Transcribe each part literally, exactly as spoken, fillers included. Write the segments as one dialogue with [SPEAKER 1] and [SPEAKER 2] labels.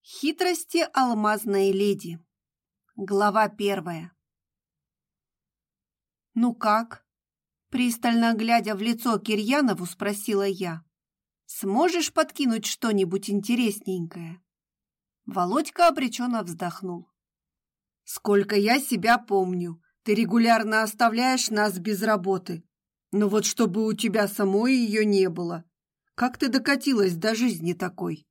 [SPEAKER 1] Хитрости алмазной леди. Глава первая. «Ну как?» – пристально глядя в лицо Кирьянову, спросила я. «Сможешь подкинуть что-нибудь интересненькое?» Володька обреченно вздохнул. «Сколько я себя помню, ты регулярно оставляешь нас без работы. Но вот чтобы у тебя самой ее не было. Как ты докатилась до жизни такой?»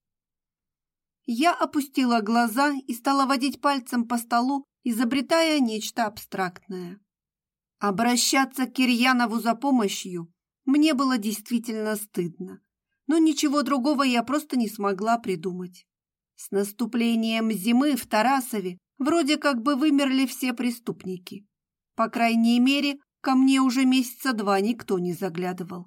[SPEAKER 1] Я опустила глаза и стала водить пальцем по столу, изобретая нечто абстрактное. Обращаться к Кирьянову за помощью мне было действительно стыдно, но ничего другого я просто не смогла придумать. С наступлением зимы в Тарасове вроде как бы вымерли все преступники. По крайней мере, ко мне уже месяца два никто не заглядывал.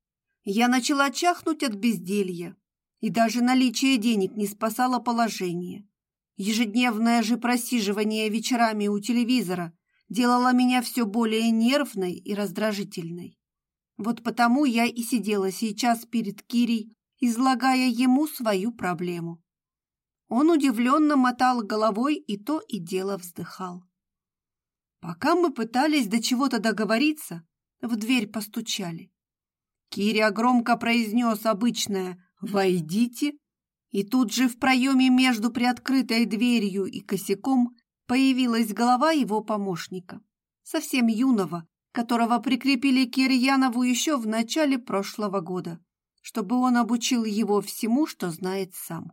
[SPEAKER 1] Я начала чахнуть от безделья. И даже наличие денег не спасало положение. Ежедневное же просиживание вечерами у телевизора делало меня все более нервной и раздражительной. Вот потому я и сидела сейчас перед Кирей, излагая ему свою проблему. Он удивленно мотал головой и то и дело вздыхал. Пока мы пытались до чего-то договориться, в дверь постучали. Киря громко произнес обычное «Войдите!» И тут же в проеме между приоткрытой дверью и косяком появилась голова его помощника, совсем юного, которого прикрепили к Кирьянову еще в начале прошлого года, чтобы он обучил его всему, что знает сам.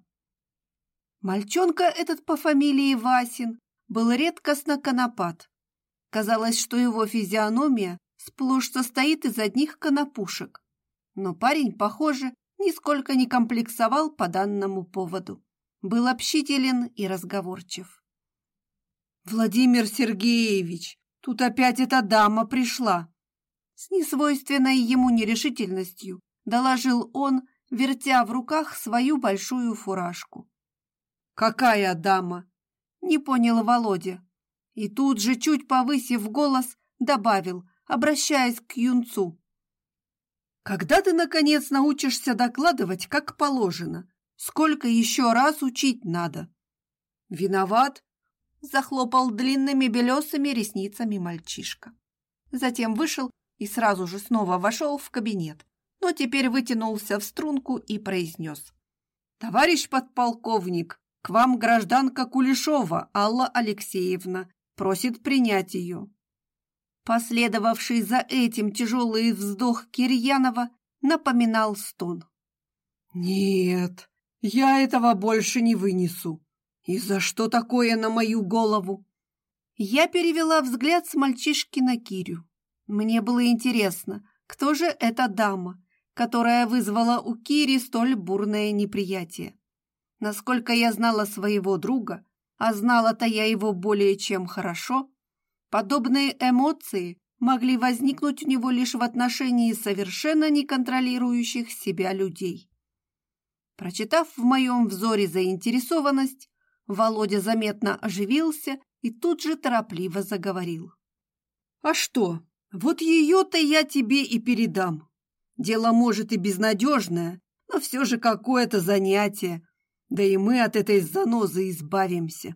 [SPEAKER 1] Мальчонка этот по фамилии Васин был редкостно конопат. Казалось, что его физиономия сплошь состоит из одних конопушек. Но парень, похоже, нисколько не комплексовал по данному поводу. Был общителен и разговорчив. «Владимир Сергеевич, тут опять эта дама пришла!» С несвойственной ему нерешительностью доложил он, вертя в руках свою большую фуражку. «Какая дама?» — не понял Володя. И тут же, чуть повысив голос, добавил, обращаясь к юнцу. «Когда ты, наконец, научишься докладывать, как положено? Сколько еще раз учить надо?» «Виноват?» – захлопал длинными белесыми ресницами мальчишка. Затем вышел и сразу же снова вошел в кабинет, но теперь вытянулся в струнку и произнес. «Товарищ подполковник, к вам гражданка Кулешова Алла Алексеевна просит принять ее». Последовавший за этим тяжелый вздох Кирьянова напоминал стон. «Нет, я этого больше не вынесу. И за что такое на мою голову?» Я перевела взгляд с мальчишки на Кирю. Мне было интересно, кто же эта дама, которая вызвала у Кири столь бурное неприятие. Насколько я знала своего друга, а знала-то я его более чем хорошо, подобные эмоции могли возникнуть у него лишь в отношении совершенно не контролирующих себя людей. Прочитав в моем взоре заинтересованность, Володя заметно оживился и тут же торопливо заговорил. «А что, вот ее-то я тебе и передам. Дело, может, и безнадежное, но все же какое-то занятие, да и мы от этой занозы избавимся».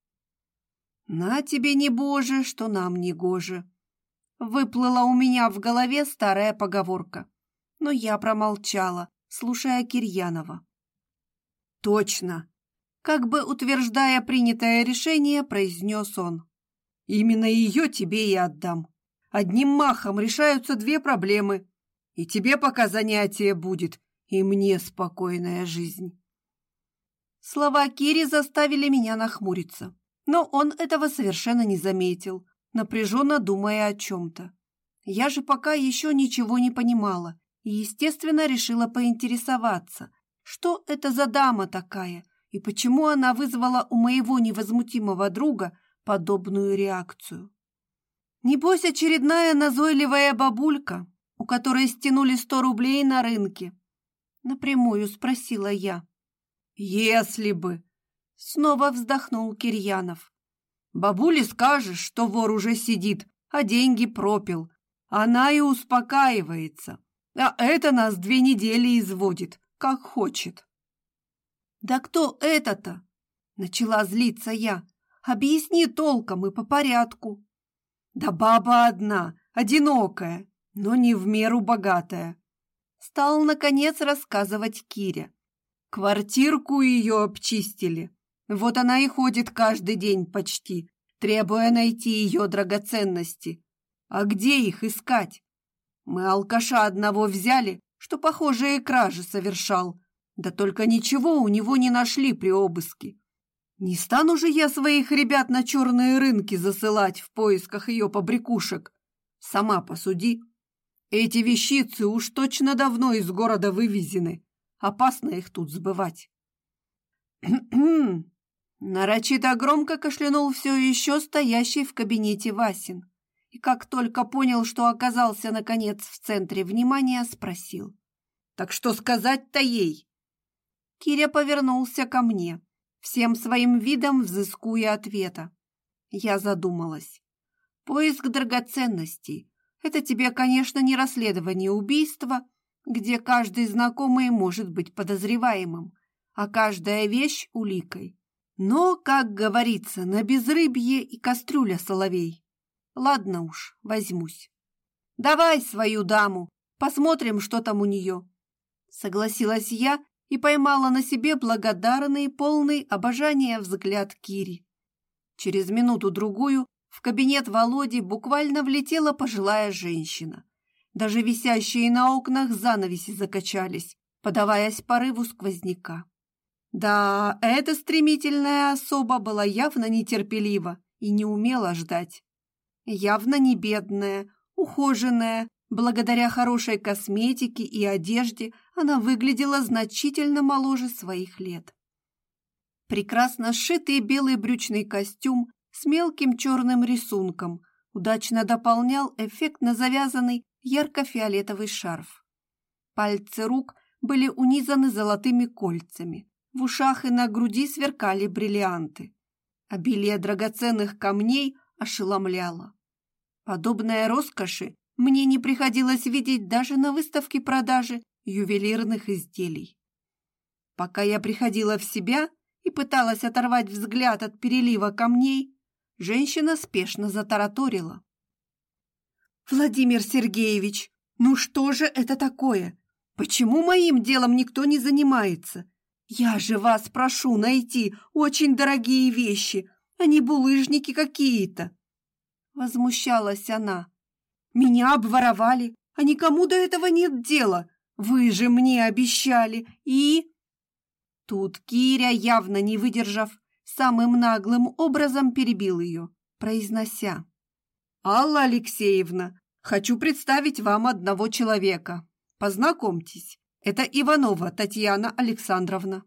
[SPEAKER 1] «На тебе не боже, что нам не гоже», — выплыла у меня в голове старая поговорка, но я промолчала, слушая Кирьянова. «Точно», — как бы утверждая принятое решение, произнес он. «Именно ее тебе и отдам. Одним махом решаются две проблемы. И тебе пока занятие будет, и мне спокойная жизнь». Слова Кири заставили меня нахмуриться. Но он этого совершенно не заметил, напряженно думая о чем-то. Я же пока еще ничего не понимала и, естественно, решила поинтересоваться, что это за дама такая и почему она вызвала у моего невозмутимого друга подобную реакцию. Небось, очередная назойливая бабулька, у которой стянули сто рублей на рынке? Напрямую спросила я. «Если бы!» Снова вздохнул Кирьянов. «Бабуле скажешь, что вор уже сидит, а деньги пропил. Она и успокаивается. А это нас две недели изводит, как хочет». «Да кто это-то?» Начала злиться я. Объясни толком и по порядку. Да баба одна, одинокая, но не в меру богатая. Стал, наконец, рассказывать Киря. Квартирку ее обчистили. Вот она и ходит каждый день почти, требуя найти ее драгоценности. А где их искать? Мы алкаша одного взяли, что похожие кражи совершал. Да только ничего у него не нашли при обыске. Не стану же я своих ребят на черные рынки засылать в поисках ее побрякушек. Сама посуди. Эти вещицы уж точно давно из города вывезены. Опасно их тут сбывать. Нарочито громко кашлянул все еще стоящий в кабинете Васин. И как только понял, что оказался, наконец, в центре внимания, спросил. «Так что сказать-то ей?» Киря повернулся ко мне, всем своим видом взыскуя ответа. Я задумалась. Поиск драгоценностей — это тебе, конечно, не расследование убийства, где каждый знакомый может быть подозреваемым, а каждая вещь — уликой. Но, как говорится, на безрыбье и кастрюля соловей. Ладно уж, возьмусь. Давай свою даму, посмотрим, что там у нее. Согласилась я и поймала на себе благодарный, полный обожания взгляд Кири. Через минуту-другую в кабинет Володи буквально влетела пожилая женщина. Даже висящие на окнах занавеси закачались, подаваясь порыву сквозняка. Да, эта стремительная особа была явно нетерпелива и не умела ждать. Явно не бедная, ухоженная, благодаря хорошей косметике и одежде она выглядела значительно моложе своих лет. Прекрасно сшитый белый брючный костюм с мелким черным рисунком удачно дополнял эффектно завязанный ярко-фиолетовый шарф. Пальцы рук были унизаны золотыми кольцами, в ушах и на груди сверкали бриллианты. Обилие драгоценных камней ошеломляло. Подобной роскоши мне не приходилось видеть даже на выставке продажи ювелирных изделий. Пока я приходила в себя и пыталась оторвать взгляд от перелива камней, женщина спешно затараторила. «Владимир Сергеевич, ну что же это такое? Почему моим делом никто не занимается? Я же вас прошу найти очень дорогие вещи, а не булыжники какие-то!» Возмущалась она. «Меня обворовали, а никому до этого нет дела. Вы же мне обещали и...» Тут Киря, явно не выдержав, самым наглым образом перебил ее, произнося. «Алла Алексеевна, хочу представить вам одного человека. Познакомьтесь, это Иванова Татьяна Александровна».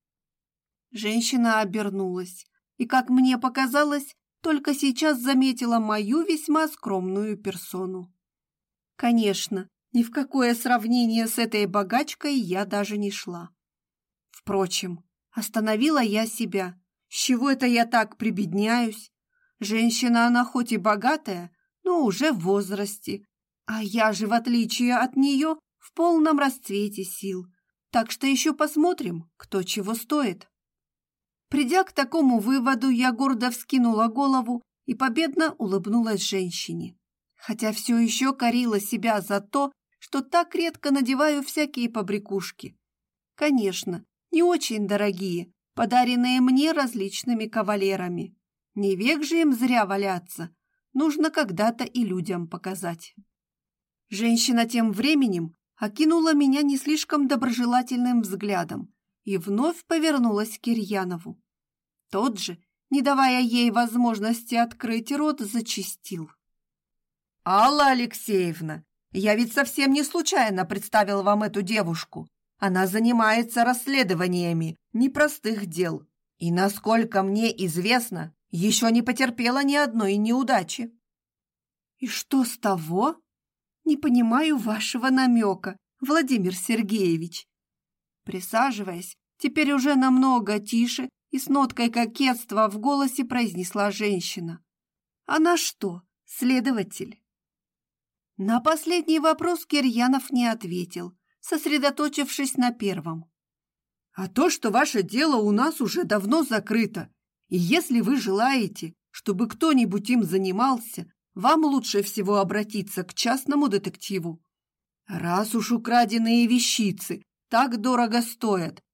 [SPEAKER 1] Женщина обернулась и, как мне показалось, только сейчас заметила мою весьма скромную персону. Конечно, ни в какое сравнение с этой богачкой я даже не шла. Впрочем, остановила я себя. С чего это я так прибедняюсь? Женщина она хоть и богатая, но уже в возрасте, а я же, в отличие от нее, в полном расцвете сил. Так что еще посмотрим, кто чего стоит. Придя к такому выводу, я гордо вскинула голову и победно улыбнулась женщине, хотя все еще корила себя за то, что так редко надеваю всякие побрякушки. Конечно, не очень дорогие, подаренные мне различными кавалерами. Не век же им зря валяться, нужно когда-то и людям показать. Женщина тем временем окинула меня не слишком доброжелательным взглядом и вновь повернулась к Кирьянову. Тот же, не давая ей возможности открыть рот, зачастил. «Алла Алексеевна, я ведь совсем не случайно представил вам эту девушку. Она занимается расследованиями непростых дел и, насколько мне известно, еще не потерпела ни одной неудачи». «И что с того? Не понимаю вашего намека, Владимир Сергеевич». Присаживаясь, теперь уже намного тише и с ноткой кокетства в голосе произнесла женщина. «Она что, следователь?» На последний вопрос Кирьянов не ответил, сосредоточившись на первом. А то, что ваше дело у нас уже давно закрыто, и если вы желаете, чтобы кто-нибудь им занимался, вам лучше всего обратиться к частному детективу. Раз уж украденные вещицы так дорого стоят,